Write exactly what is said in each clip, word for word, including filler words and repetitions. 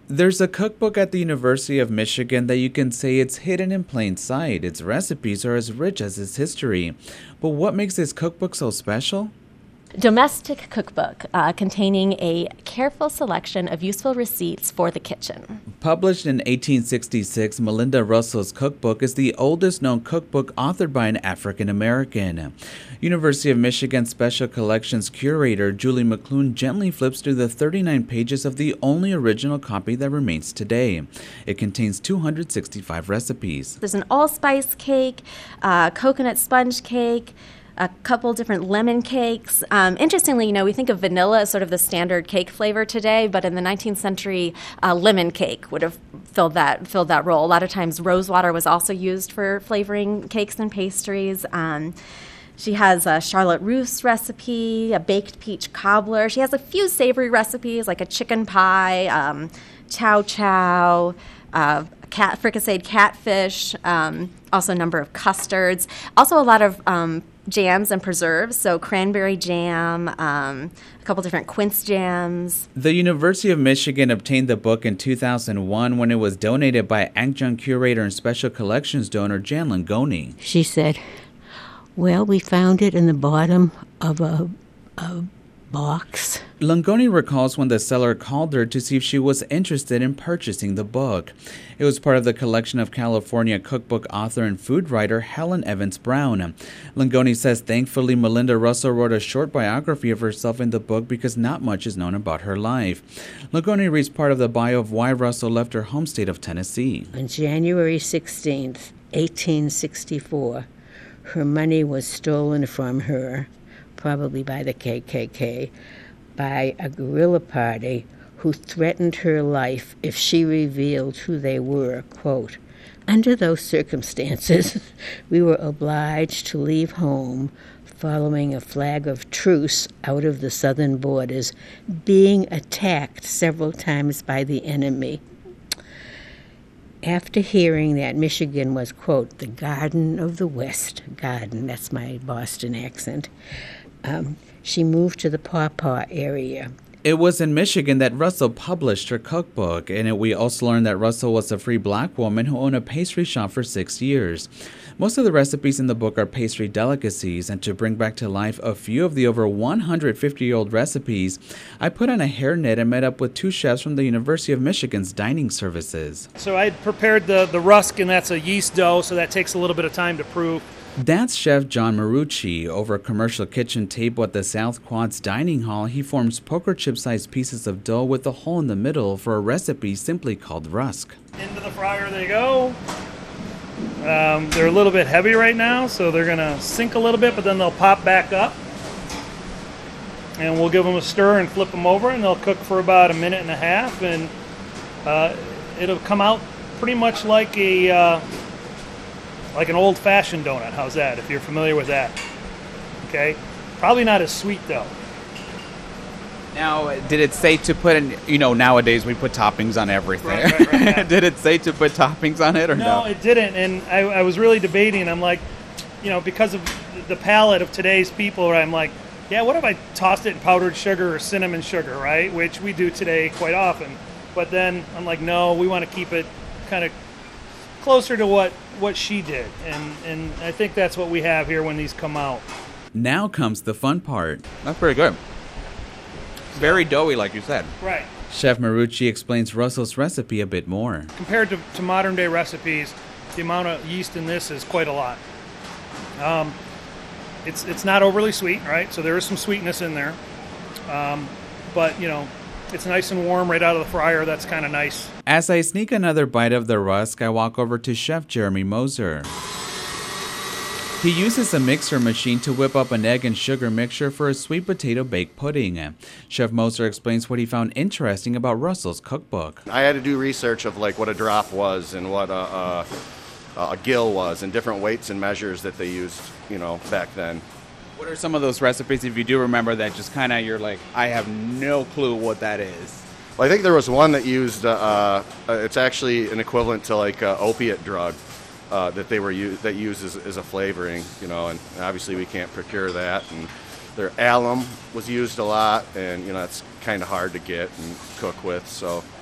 There's a cookbook at the University of Michigan that you can say it's hidden in plain sight. Its recipes are as rich as its history. But what makes this cookbook so special? Domestic cookbook uh, containing a careful selection of useful receipts for the kitchen. Published in eighteen sixty-six, Melinda Russell's cookbook is the oldest known cookbook authored by an African American. University of Michigan Special Collections curator Julie McClune gently flips through the thirty-nine pages of the only original copy that remains today. It contains two hundred sixty-five recipes. There's an allspice cake, uh, coconut sponge cake, a couple different lemon cakes. Um, interestingly, you know, we think of vanilla as sort of the standard cake flavor today, but in the nineteenth century, uh, lemon cake would have filled that filled that role. A lot of times, rosewater was also used for flavoring cakes and pastries. Um, she has a Charlotte Russe recipe, a baked peach cobbler. She has a few savory recipes like a chicken pie, um, chow chow, uh, cat fricasseed catfish, um, also a number of custards. Also a lot of um, jams and preserves, so cranberry jam, um, a couple different quince jams. The University of Michigan obtained the book in two thousand one when it was donated by adjunct curator and special collections donor Jan Langoni. She said, well, we found it in the bottom of a, a box. Langoni recalls when the seller called her to see if she was interested in purchasing the book. It was part of the collection of California cookbook author and food writer Helen Evans Brown. Langoni says thankfully Melinda Russell wrote a short biography of herself in the book because not much is known about her life. Langoni reads part of the bio of why Russell left her home state of Tennessee. On January sixteenth, eighteen sixty-four, her money was stolen from her, probably by the K K K, by a guerrilla party who threatened her life if she revealed who they were. Quote, under those circumstances, we were obliged to leave home following a flag of truce out of the southern borders, being attacked several times by the enemy. After hearing that Michigan was, quote, the Garden of the West, Garden, that's my Boston accent, um, she moved to the Paw Paw area. It was in Michigan that Russell published her cookbook. In it, we also learned that Russell was a free black woman who owned a pastry shop for six years. Most of the recipes in the book are pastry delicacies, and to bring back to life a few of the over one hundred fifty-year-old recipes, I put on a hairnet and met up with two chefs from the University of Michigan's dining services. So I prepared the, the rusk, and that's a yeast dough, so that takes a little bit of time to proof. That's Chef John Marucci. Over a commercial kitchen table at the South Quad's dining hall, he forms poker chip-sized pieces of dough with a hole in the middle for a recipe simply called rusk. Into the fryer they go. Um, they're a little bit heavy right now, so they're going to sink a little bit, but then they'll pop back up. And we'll give them a stir and flip them over, and they'll cook for about a minute and a half, and uh, it'll come out pretty much like a uh, like an old-fashioned donut. How's that, if you're familiar with that? Okay? Probably not as sweet, though. Now, did it say to put in, you know, nowadays we put toppings on everything. Right, right, right, yeah. Did it say to put toppings on it or no? No, it didn't, and I, I was really debating. I'm like, you know, because of the palate of today's people, I'm like, yeah, what if I tossed it in powdered sugar or cinnamon sugar, right? Which we do today quite often. But then I'm like, no, we want to keep it kind of closer to what, what she did. And, and I think that's what we have here when these come out. Now comes the fun part. That's pretty good. Very doughy, like you said. Right. Chef Marucci explains Russell's recipe a bit more. Compared to, to modern day recipes, the amount of yeast in this is quite a lot. Um, it's it's not overly sweet, right? So there is some sweetness in there. Um, but, you know, it's nice and warm right out of the fryer. That's kind of nice. As I sneak another bite of the rusk, I walk over to Chef Jeremy Moser. He uses a mixer machine to whip up an egg and sugar mixture for a sweet potato baked pudding. Chef Moser explains what he found interesting about Russell's cookbook. I had to do research of like what a drop was and what a, a, a gill was and different weights and measures that they used, you know, back then. What are some of those recipes, if you do remember, that just kind of you're like, I have no clue what that is? Well, I think there was one that used, uh, uh, it's actually an equivalent to like an opiate drug. Uh, that they were u- that used as, as a flavoring, you know, and obviously we can't procure that. And their alum was used a lot, and you know it's kind of hard to get and cook with. So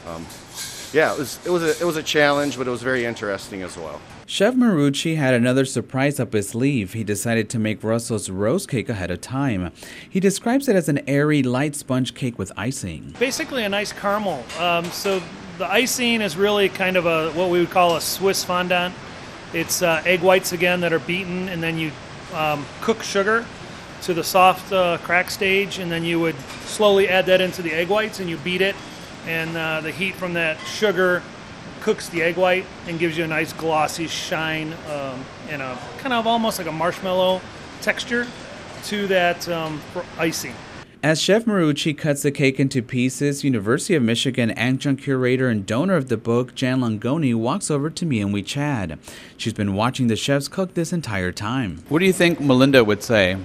um, yeah, it was it was a, it was a challenge, but it was very interesting as well. Chef Marucci had another surprise up his sleeve. He decided to make Russell's rose cake ahead of time. He describes it as an airy, light sponge cake with icing. Basically a nice caramel. Um, so the icing is really kind of a what we would call a Swiss fondant. It's uh, egg whites again that are beaten, and then you um, cook sugar to the soft uh, crack stage, and then you would slowly add that into the egg whites, and you beat it, and uh, the heat from that sugar cooks the egg white and gives you a nice glossy shine um, and a kind of almost like a marshmallow texture to that um, icing. As Chef Marucci cuts the cake into pieces, University of Michigan adjunct curator and donor of the book, Jan Langoni, walks over to me and we chat. She's been watching the chefs cook this entire time. What do you think Melinda would say,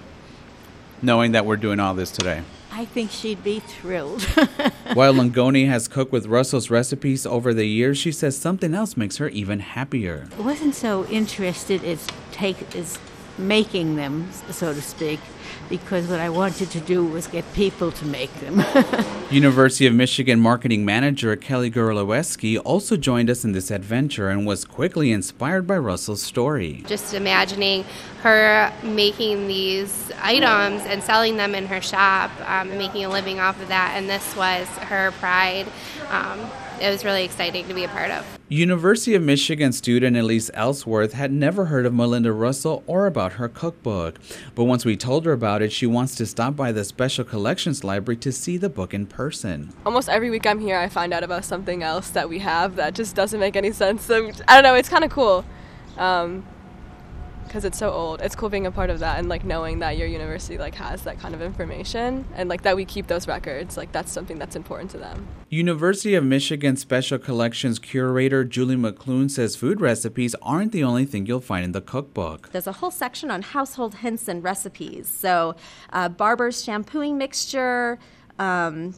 knowing that we're doing all this today? I think she'd be thrilled. While Langoni has cooked with Russell's recipes over the years, she says something else makes her even happier. I wasn't so interested as take as making them, so to speak, because what I wanted to do was get people to make them. University of Michigan marketing manager Kelly Gorileweski also joined us in this adventure and was quickly inspired by Russell's story. Just imagining her making these items and selling them in her shop um, and making a living off of that, and this was her pride. Um, it was really exciting to be a part of. University of Michigan student Elise Ellsworth had never heard of Melinda Russell or about her cookbook. But once we told her about it, she wants to stop by the Special Collections Library to see the book in person. Almost every week I'm here, I find out about something else that we have that just doesn't make any sense. So, I don't know, it's kind of cool. Um, because it's so old. It's cool being a part of that and like knowing that your university like has that kind of information and like that we keep those records. Like that's something that's important to them. University of Michigan Special Collections curator Julie McClune says food recipes aren't the only thing you'll find in the cookbook. There's a whole section on household hints and recipes. So uh, Barber's shampooing mixture, um,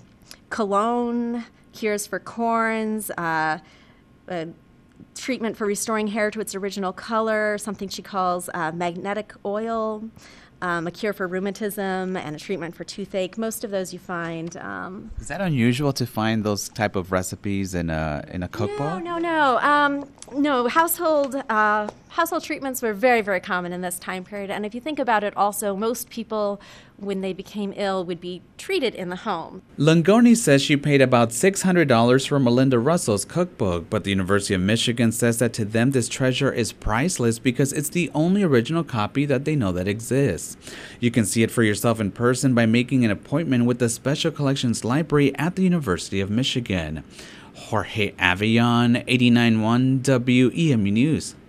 cologne, cures for corns, uh, uh, treatment for restoring hair to its original color, something she calls uh, magnetic oil, um, a cure for rheumatism, and a treatment for toothache. Most of those you find. Um, Is that unusual to find those type of recipes in a in a cookbook? No, no, no. Um, no, household uh, household treatments were very, very common in this time period. And if you think about it also, most people, when they became ill, would be treated in the home. Langoni says she paid about six hundred dollars for Melinda Russell's cookbook, but the University of Michigan says that to them this treasure is priceless because it's the only original copy that they know that exists. You can see it for yourself in person by making an appointment with the Special Collections Library at the University of Michigan. Jorge Avillon, eighty-nine point one W E M U News.